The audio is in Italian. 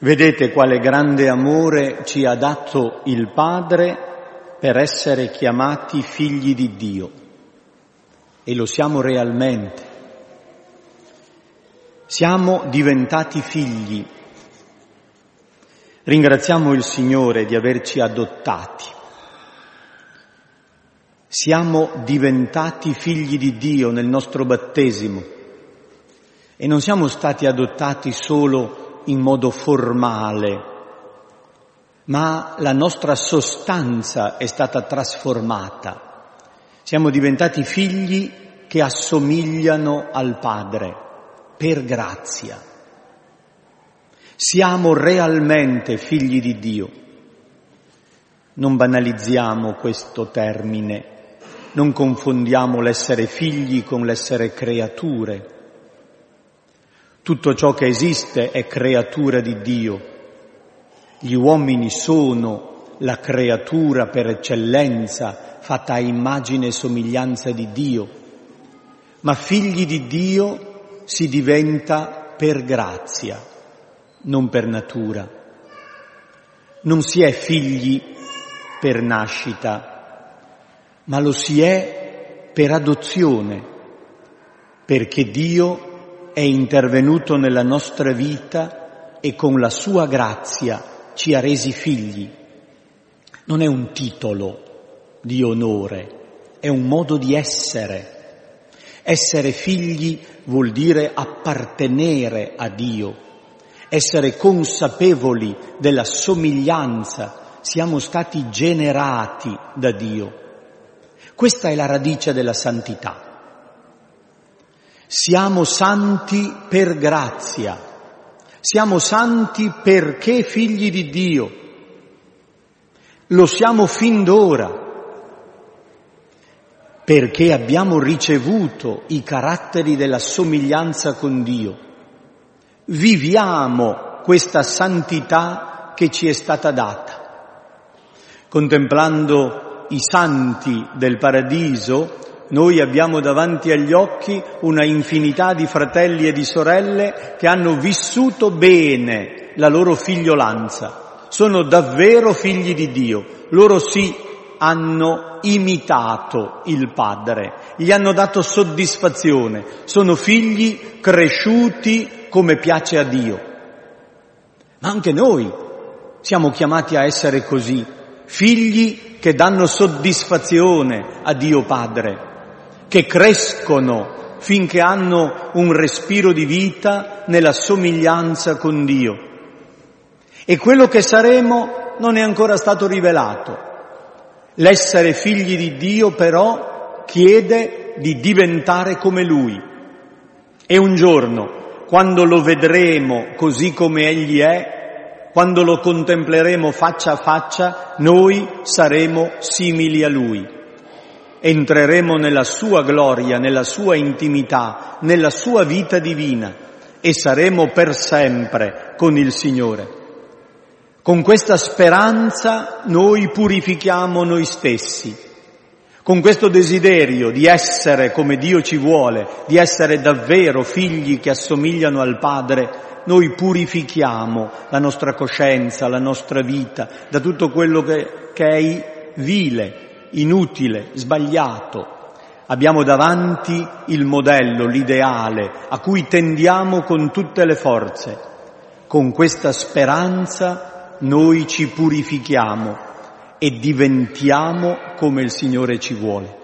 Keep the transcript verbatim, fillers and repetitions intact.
Vedete quale grande amore ci ha dato il Padre per essere chiamati figli di Dio. E lo siamo realmente. Siamo diventati figli. Ringraziamo il Signore di averci adottati. Siamo diventati figli di Dio nel nostro battesimo e non siamo stati adottati solo in modo formale, ma la nostra sostanza è stata trasformata. Siamo diventati figli che assomigliano al Padre per grazia. Siamo realmente figli di Dio. Non banalizziamo questo termine, non confondiamo l'essere figli con l'essere creature. Tutto ciò che esiste è creatura di Dio. Gli uomini sono la creatura per eccellenza, fatta a immagine e somiglianza di Dio. Ma figli di Dio si diventa per grazia, non per natura. Non si è figli per nascita, ma lo si è per adozione, perché Dio è intervenuto nella nostra vita e con la sua grazia ci ha resi figli. Non è un titolo di onore, è un modo di essere. Essere figli vuol dire appartenere a Dio, essere consapevoli della somiglianza, siamo stati generati da Dio. Questa è la radice della santità. Siamo santi per grazia, siamo santi perché figli di Dio, lo siamo fin d'ora, perché abbiamo ricevuto i caratteri della somiglianza con Dio. Viviamo questa santità che ci è stata data. Contemplando i santi del paradiso, noi abbiamo davanti agli occhi una infinità di fratelli e di sorelle che hanno vissuto bene la loro figliolanza. Sono davvero figli di Dio. Loro sì hanno imitato il Padre, gli hanno dato soddisfazione. Sono figli cresciuti come piace a Dio. Ma anche noi siamo chiamati a essere così, figli che danno soddisfazione a Dio Padre, che crescono finché hanno un respiro di vita nella somiglianza con Dio. E quello che saremo non è ancora stato rivelato. L'essere figli di Dio però chiede di diventare come Lui. E un giorno, quando lo vedremo così come Egli è, quando lo contempleremo faccia a faccia, noi saremo simili a Lui. Entreremo nella sua gloria, nella sua intimità, nella sua vita divina e saremo per sempre con il Signore. Con questa speranza noi purifichiamo noi stessi. Con questo desiderio di essere come Dio ci vuole, di essere davvero figli che assomigliano al Padre, noi purifichiamo la nostra coscienza, la nostra vita da tutto quello che, che è vile, inutile, sbagliato. Abbiamo davanti il modello, l'ideale, a cui tendiamo con tutte le forze. Con questa speranza noi ci purifichiamo e diventiamo come il Signore ci vuole.